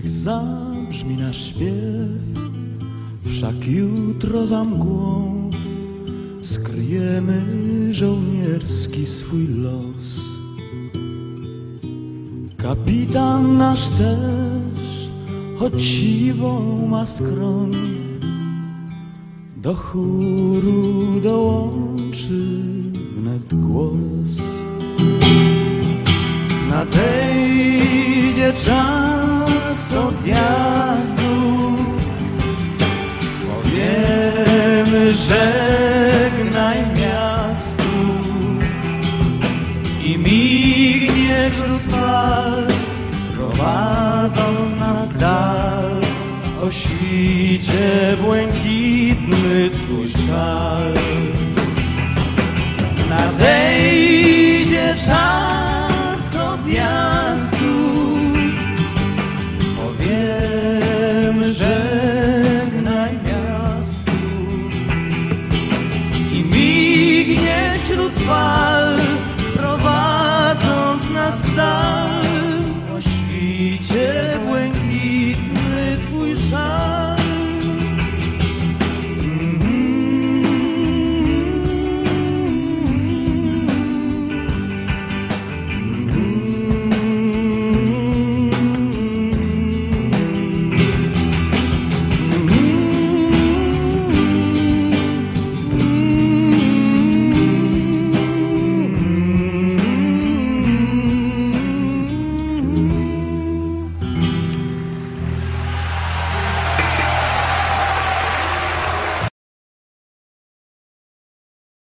Niech zabrzmi nasz śpiew, wszak jutro za mgłą skryjemy żołnierski swój los. Kapitan nasz też, choć siwą ma skroń, do chóru dołączy wnet głos. Nadejdzie czas odjazdu, powiemy żegnaj miastu i mignie wśród fal, prowadząc nas w dal. O świcie błękitny twój szal. Nadejdzie czas